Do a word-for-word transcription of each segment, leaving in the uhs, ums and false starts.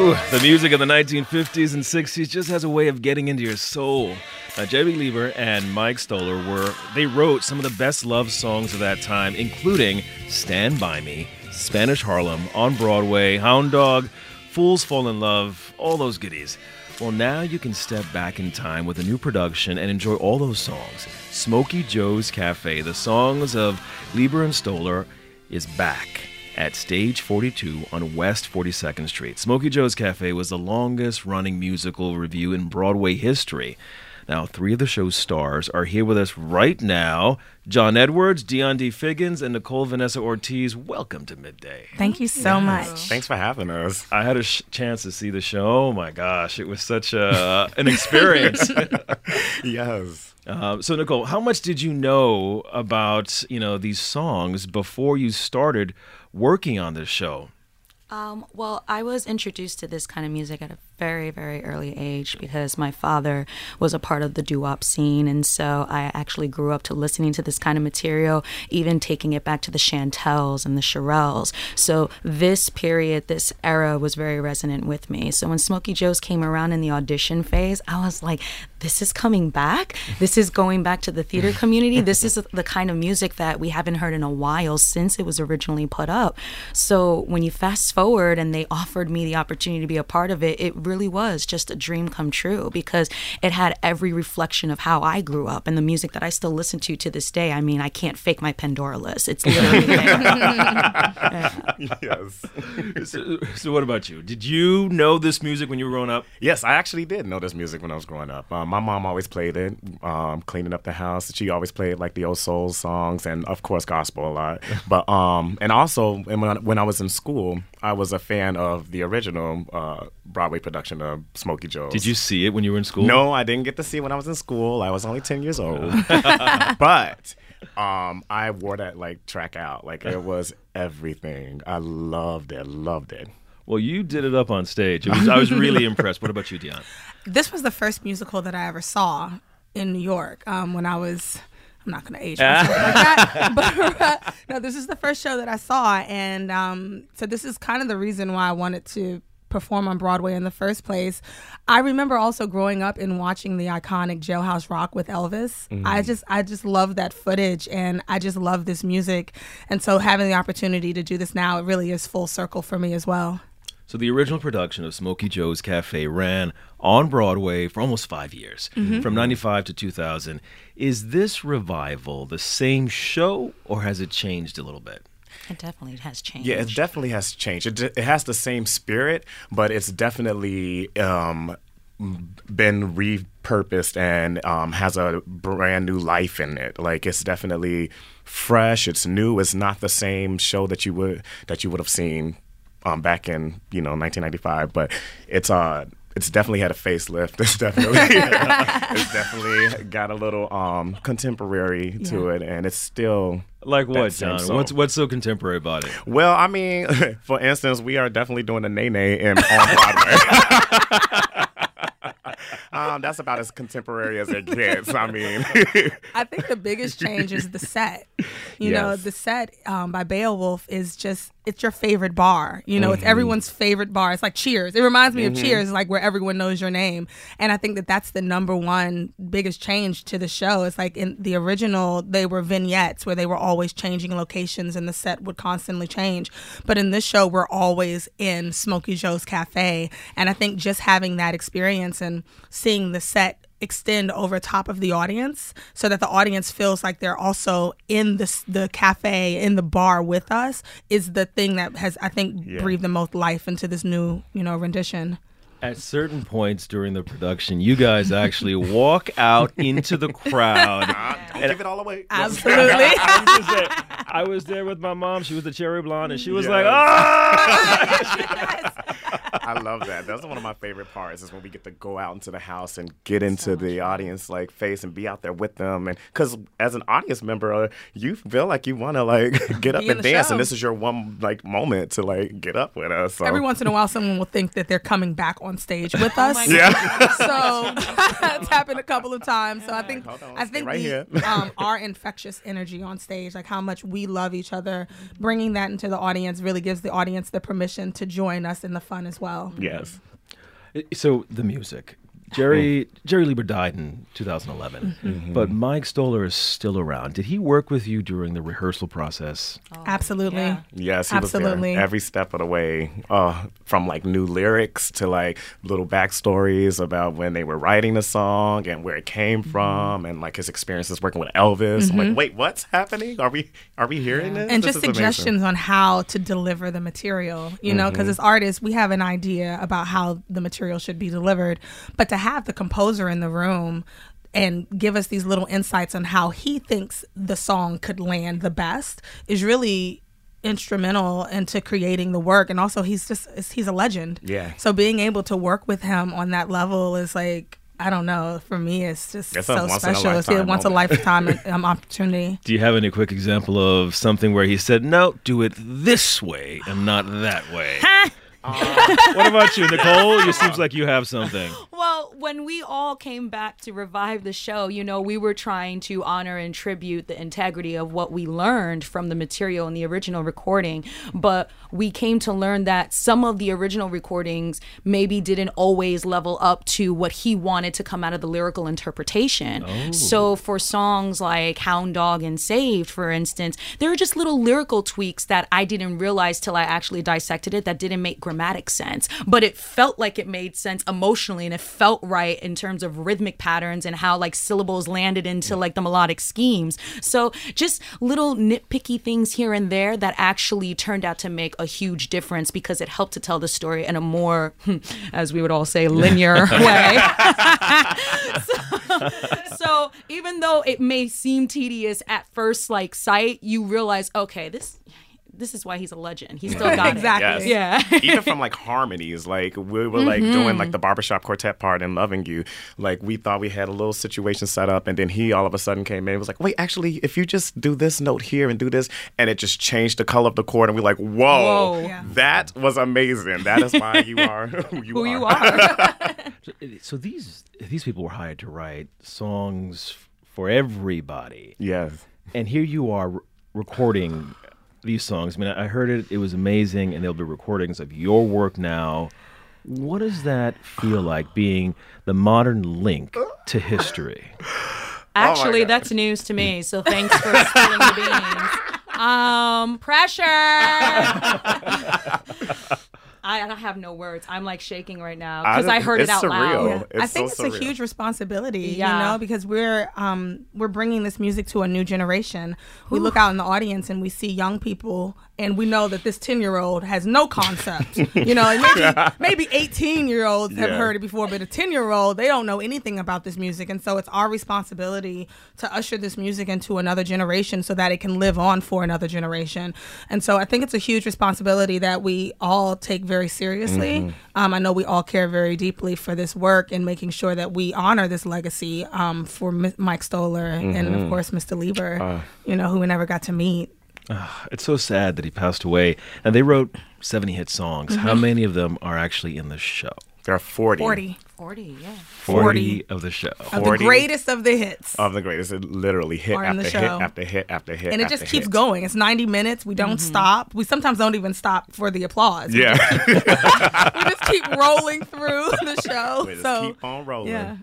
Ooh, the music of the nineteen fifties and sixties just has a way of getting into your soul. Uh, Jerry Leiber and Mike Stoller were, they wrote some of the best love songs of that time, including Stand By Me, Spanish Harlem, On Broadway, Hound Dog, Fools Fall in Love, all those goodies. Well, now you can step back in time with a new production and enjoy all those songs. Smokey Joe's Cafe, the songs of Leiber and Stoller, is back at Stage forty-two on West forty-second Street. Smokey Joe's Cafe was the longest-running musical revue in Broadway history. Now, three of the show's stars are here with us right now. John Edwards, Dion D. Figgins, and Nicole Vanessa Ortiz. Welcome to Midday. Thank you so much. Thanks for having us. I had a sh- chance to see the show. Oh, my gosh. It was such a, an experience. Yes. Uh, so, Nicole, how much did you know about, you know, these songs before you started working on this show? Um, well, I was introduced to this kind of music at a very, very early age because my father was a part of the doo-wop scene, and so I actually grew up to listening to this kind of material, even taking it back to the Chantels and the Shirelles. So this period, this era was very resonant with me. So when Smokey Joe's came around in the audition phase, I was like, this is coming back? This is going back to the theater community? This is the kind of music that we haven't heard in a while since it was originally put up. So when you fast forward and they offered me the opportunity to be a part of it, it really was just a dream come true because it had every reflection of how I grew up and the music that I still listen to to this day. I mean, I can't fake my Pandora list. It's literally there. Yeah. Yes. So, so what about you? Did you know this music when you were growing up? Yes, I actually did know this music when I was growing up. Um, my mom always played it, um, cleaning up the house. She always played like the old soul songs and, of course, gospel a lot. But um, and also, when I, when I was in school, I was a fan of the original uh, Broadway production of Smokey Joe's. Did you see it when you were in school? No, I didn't get to see it when I was in school. I was only ten years old. But um, I wore that like track out. Like it was everything. I loved it. Loved it. Well, you did it up on stage. It was, I was really impressed. What about you, Dion? This was the first musical that I ever saw in New York um, when I was... I'm not going to age myself like that. But uh, no, this is the first show that I saw. And um, so this is kind of the reason why I wanted to perform on Broadway in the first place. I remember also growing up and watching the iconic Jailhouse Rock with Elvis. Mm-hmm. I just I just love that footage and I just love this music. And so having the opportunity to do this now, it really is full circle for me as well. So the original production of Smokey Joe's Cafe ran on Broadway for almost five years, mm-hmm. from ninety-five to two thousand. Is this revival the same show, or has it changed a little bit? It definitely has changed. Yeah, it definitely has changed. It, it has the same spirit, but it's definitely um, been repurposed and um, has a brand new life in it. Like it's definitely fresh. It's new. It's not the same show that you would that you would have seen Um, back in you know nineteen ninety-five, but it's uh it's definitely had a facelift. It's definitely it's definitely got a little um contemporary yeah. to it, and it's still like what, John? Song. What's what's so contemporary about it? Well, I mean, for instance, we are definitely doing a Nay Nay in on Broadway. Um, that's about as contemporary as it gets. I mean, I think the biggest change is the set. You yes. know, the set um, by Beowulf is just, it's your favorite bar. You know, mm-hmm. it's everyone's favorite bar. It's like Cheers. It reminds me mm-hmm. of Cheers, like where everyone knows your name. And I think that that's the number one biggest change to the show. It's like in the original, they were vignettes where they were always changing locations and the set would constantly change. But in this show, we're always in Smokey Joe's Cafe. And I think just having that experience and seeing the set extend over top of the audience so that the audience feels like they're also in the, the cafe, in the bar with us is the thing that has, I think, yeah. breathed the most life into this new, you know, rendition. At certain points during the production, you guys actually walk out into the crowd. Don't give it all away. Absolutely. I, was just there, I was there with my mom. She was the cherry blonde, and she was yes. like, "Ah!" I love that. That's one of my favorite parts is when we get to go out into the house and get into so the audience like face and be out there with them. And because as an audience member, uh, you feel like you want to like get up and dance, show. And this is your one like moment to like get up with us. So. Every once in a while, someone will think that they're coming back on stage with us. Oh yeah. So it's happened a couple of times. So I think Hold on, I think right the, um, our infectious energy on stage, like how much we love each other, bringing that into the audience really gives the audience the permission to join us in the fun as well. as well. Yes. So the music. Jerry Jerry Leiber died in two thousand eleven, mm-hmm. but Mike Stoller is still around. Did he work with you during the rehearsal process? Oh, Absolutely. Yeah. Yes, he Absolutely. was there every step of the way, uh, from like new lyrics to like little backstories about when they were writing the song and where it came mm-hmm. from, and like his experiences working with Elvis. Mm-hmm. I'm like, wait, what's happening? Are we are we hearing yeah. this? And this just suggestions amazing. on how to deliver the material, you know, because mm-hmm. as artists, we have an idea about how the material should be delivered, but to have the composer in the room and give us these little insights on how he thinks the song could land the best is really instrumental into creating the work. And also he's just he's a legend. Yeah. So being able to work with him on that level is like, I don't know, for me it's just it's so special. It's a once a lifetime um, opportunity. Do you have any quick example of something where he said, no, do it this way and not that way? Uh, what about you, Nicole? It seems like you have something. Well, when we all came back to revive the show, you know, we were trying to honor and tribute the integrity of what we learned from the material in the original recording. But we came to learn that some of the original recordings maybe didn't always level up to what he wanted to come out of the lyrical interpretation. Oh. So for songs like Hound Dog and Saved, for instance, there were just little lyrical tweaks that I didn't realize till I actually dissected it that didn't make grammatic sense. But it felt like it made sense emotionally, and it felt right in terms of rhythmic patterns and how like syllables landed into like the melodic schemes. So just little nitpicky things here and there that actually turned out to make a huge difference because it helped to tell the story in a more, as we would all say, linear way. so, so even though it may seem tedious at first like sight, you realize, okay, this this is why he's a legend. He still got exactly. it. Yes. Yeah. Even from like harmonies, like we were like mm-hmm. doing like the barbershop quartet part in Loving You. Like we thought we had a little situation set up, and then he all of a sudden came in and was like, wait, actually, if you just do this note here and do this, and it just changed the color of the chord, and we're like, whoa, whoa. Yeah. That was amazing. That is why you are who you who are. You are. So these these people were hired to write songs for everybody. Yes. And here you are re- recording these songs. I mean, I heard it. It was amazing, and there'll be recordings of your work now. What does that feel like, being the modern link to history? Actually, oh that's news to me, so thanks for spilling the beans. Um, pressure! I don't have no words. I'm like shaking right now because I, I heard it out surreal. loud. Yeah. I think so it's surreal. a huge responsibility, yeah. you know, because we're um, we're bringing this music to a new generation. We Ooh. Look out in the audience and we see young people, and we know that this ten-year-old has no concept. You know, and maybe maybe eighteen-year-olds have yeah. heard it before, but a ten-year-old, they don't know anything about this music, and so it's our responsibility to usher this music into another generation so that it can live on for another generation. And so I think it's a huge responsibility that we all take very very seriously. Mm-hmm. Um, I know we all care very deeply for this work and making sure that we honor this legacy um, for M- Mike Stoller mm-hmm. and, of course, Mister Leiber, uh, you know, who we never got to meet. Uh, it's so sad that he passed away. And they wrote seventy hit songs. Mm-hmm. How many of them are actually in the show? There are forty. forty. forty, yeah. forty of the show. Of the greatest of the hits. Of the greatest. It literally hit after hit after hit after hit. And it after just keeps hit. going. It's ninety minutes. We don't mm-hmm. stop. We sometimes don't even stop for the applause. Yeah. We just, we just keep rolling through the show. We just so, keep on rolling. Yeah.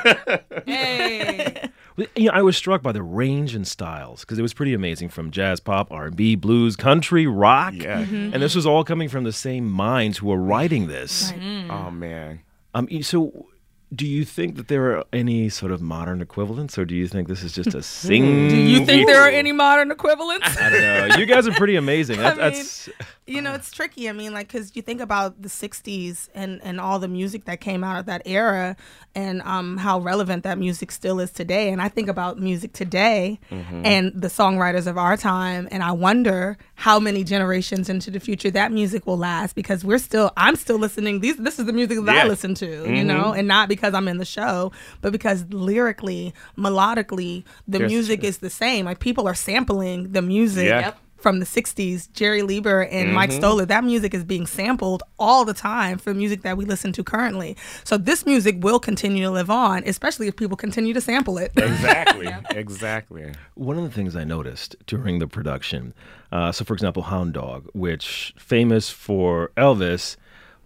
Hey. You know, I was struck by the range and styles because it was pretty amazing, from jazz, pop, R and B, blues, country, rock. Yeah. Mm-hmm. And this was all coming from the same minds who were writing this. Right. Mm. Oh, man. Um, so do you think that there are any sort of modern equivalents, or do you think this is just a sing? Do you think there are any modern equivalents? I don't know. You guys are pretty amazing. That, I mean, that's you know, it's tricky. I mean, like, because you think about the sixties and, and all the music that came out of that era and um, how relevant that music still is today. And I think about music today mm-hmm. and the songwriters of our time, and I wonder how many generations into the future that music will last, because we're still, I'm still listening. These, this is the music that yeah. I listen to, mm-hmm. you know, and not because I'm in the show, but because lyrically, melodically, the There's music is the same. Like, people are sampling the music. Yeah. Yep. From the sixties, Jerry Leiber and mm-hmm. Mike Stoller, that music is being sampled all the time for music that we listen to currently. So this music will continue to live on, especially if people continue to sample it. Exactly, exactly. one of the things I noticed during the production. Uh, so, for example, Hound Dog, which famous for Elvis,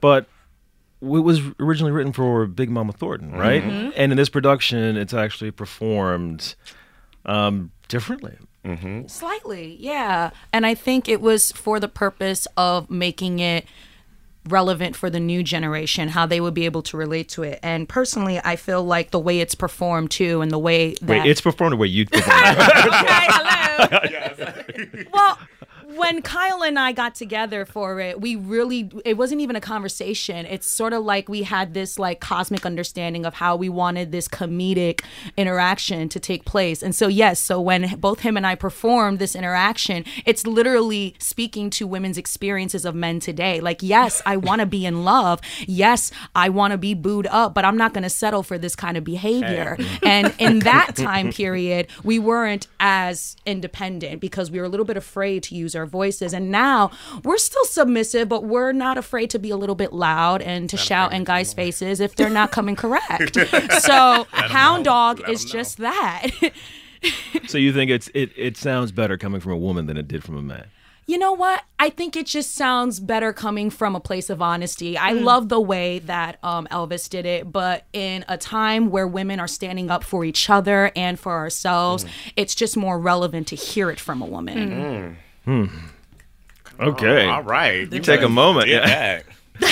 but it was originally written for Big Mama Thornton, right? Mm-hmm. And in this production, it's actually performed um, differently. Mm-hmm. Slightly, yeah. And I think it was for the purpose of making it relevant for the new generation, how they would be able to relate to it. And personally, I feel like the way it's performed too, and the way that... Wait, it's performed the way you performed it. Okay, hello. Yes. Well, when Kyle and I got together for it, we really, it wasn't even a conversation. It's sort of like we had this like cosmic understanding of how we wanted this comedic interaction to take place. And so, yes, so when both him and I performed this interaction, it's literally speaking to women's experiences of men today. Like, yes, I want to be in love. Yes, I want to be booed up, but I'm not going to settle for this kind of behavior. Hey. And in that time period, we weren't as independent because we were a little bit afraid to use our voices. And now we're still submissive, but we're not afraid to be a little bit loud and to shout in guys' faces if they're not coming correct. So Hound Dog is just that. So you think it's it it sounds better coming from a woman than it did from a man? You know what? I think it just sounds better coming from a place of honesty. I mm. love the way that um, Elvis did it, but in a time where women are standing up for each other and for ourselves, mm. it's just more relevant to hear it from a woman. Mm. Hmm. Okay. Oh, all right. You take a moment. Yeah.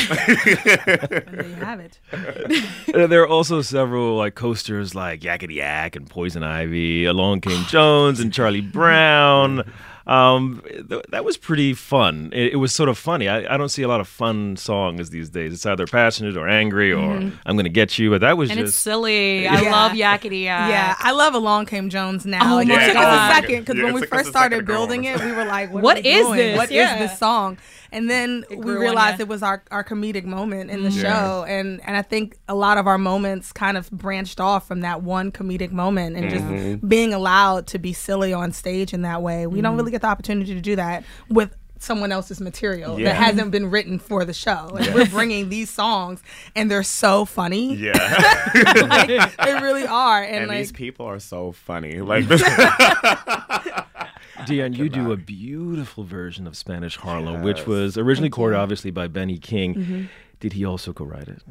There you have it. There are also several like coasters like Yakety Yak and Poison Ivy, Along Came Jones and Charlie Brown. Um, th- that was pretty fun. It, it was sort of funny. I, I don't see a lot of fun songs these days. It's either passionate or angry or mm-hmm. I'm gonna get you. But that was and just it's silly. I yeah. love Yakety Yak. Yeah, I love Along Came Jones now. Oh like, my it took God. us a second because yeah, when we first started building it, we were like, "What, what are we is doing? this? What yeah. is this song?" And then we realized it was our, our comedic moment in the yeah. show. And and I think a lot of our moments kind of branched off from that one comedic moment and mm-hmm. just being allowed to be silly on stage in that way. We mm-hmm. don't really get the opportunity to do that with someone else's material yeah. that hasn't been written for the show. And yeah. we're bringing these songs and they're so funny. Yeah. Like, they really are. And, and like, these people are so funny. Like this. Dion, you do a beautiful version of Spanish Harlem, yes. which was originally recorded, obviously, by Benny King. Mm-hmm. Did he also co-write it?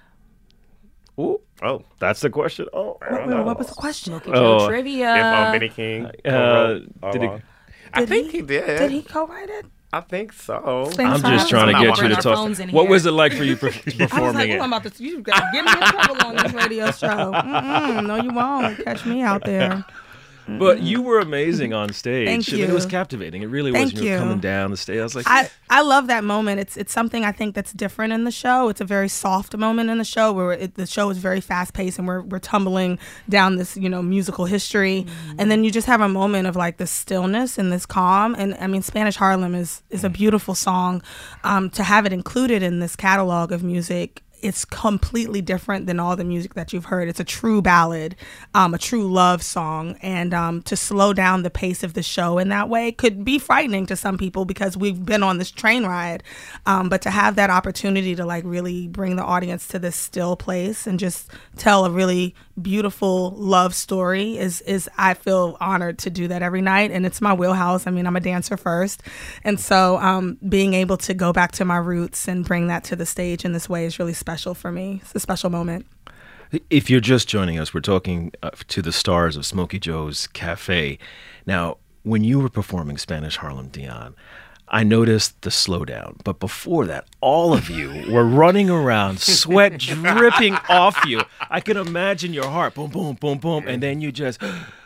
Ooh. Oh, that's the question. Oh, what, wait, what was the question? Look at oh, your trivia. If um, Benny King uh, did he, I did think he, he did. Did he co-write it? I think so. I'm just trying to get you to talk. What was it like for you performing I was like, it? I'm about to, you got get me in trouble on this radio show. Mm-mm, no, you won't. Catch me out there. But you were amazing on stage. Thank I mean, you. it was captivating. It really Thank was. You were you. coming down the stage. I was like, I, I love that moment. It's it's something I think that's different in the show. It's a very soft moment in the show where it, the show is very fast paced and we're we're tumbling down this, you know, musical history, mm-hmm. and then you just have a moment of like this stillness and this calm. And I mean, Spanish Harlem is is a beautiful song. Um, to have it included in this catalog of music, it's completely different than all the music that you've heard. It's a true ballad, um, a true love song. And um, to slow down the pace of the show in that way could be frightening to some people because we've been on this train ride. Um, but to have that opportunity to like really bring the audience to this still place and just tell a really beautiful love story is, is I feel honored to do that every night. And it's my wheelhouse. I mean, I'm a dancer first. And so um, being able to go back to my roots and bring that to the stage in this way is really special. Special for me. It's a special moment. If you're just joining us, we're talking uh, to the stars of Smokey Joe's Cafe. Now, when you were performing Spanish Harlem, Dion, I noticed the slowdown. But before that, all of you were running around, sweat dripping off you. I can imagine your heart, boom, boom, boom, boom, and then you just...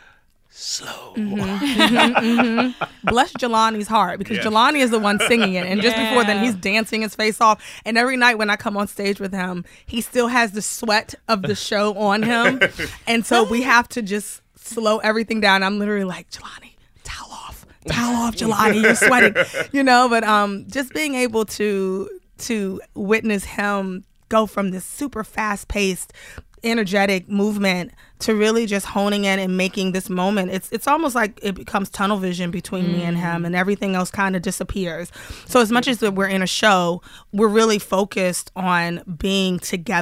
slow. Mm-hmm, mm-hmm, mm-hmm. Bless Jelani's heart because yeah. Jelani is the one singing it. And just yeah. before then, he's dancing his face off. And every night when I come on stage with him, he still has the sweat of the show on him. And so we have to just slow everything down. I'm literally like, Jelani, towel off. Towel off, Jelani. You're sweating. You know, but um, just being able to to witness him go from this super fast-paced, energetic movement to really just honing in and making this moment. It's it's almost like it becomes tunnel vision between mm. me and him, and everything else kind of disappears. So as much as we're in a show, we're really focused on being together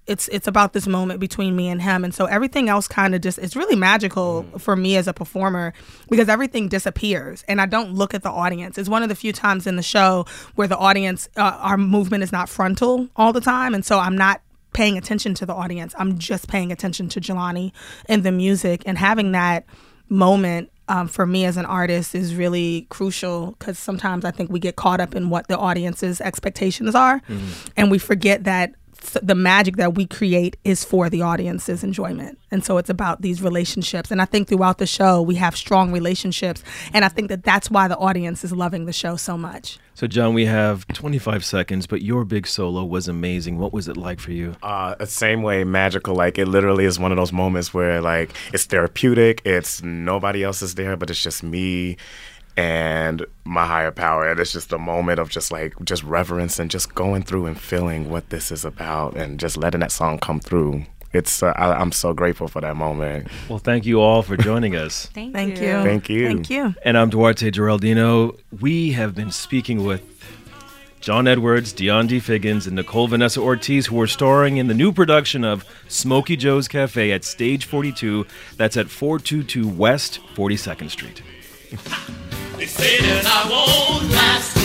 it's it's about this moment between me and him. And so everything else kind of just, it's really magical for me as a performer because everything disappears and I don't look at the audience. It's one of the few times in the show where the audience, uh, our movement is not frontal all the time. And so I'm not paying attention to the audience. I'm just paying attention to Jelani and the music, and having that moment um, for me as an artist is really crucial because sometimes I think we get caught up in what the audience's expectations are, mm-hmm. and we forget that the magic that we create is for the audience's enjoyment. And so it's about these relationships. And I think throughout the show, we have strong relationships. And I think that that's why the audience is loving the show so much. So, John, we have twenty-five seconds, but your big solo was amazing. What was it like for you? Uh, the same way, magical. Like, it literally is one of those moments where, like, it's therapeutic. It's nobody else is there, but it's just me and my higher power. And it's just a moment of just like just reverence and just going through and feeling what this is about and just letting that song come through. It's uh, I, I'm so grateful for that moment. Well, thank you all for joining us. Thank, thank you. you. Thank you. Thank you. And I'm Duarte Geraldino. We have been speaking with John Edwards, Dion D. Figgins, and Nicole Vanessa Ortiz, who are starring in the new production of Smokey Joe's Cafe at Stage forty-two. That's at four twenty-two West forty-second Street. They say that I won't last.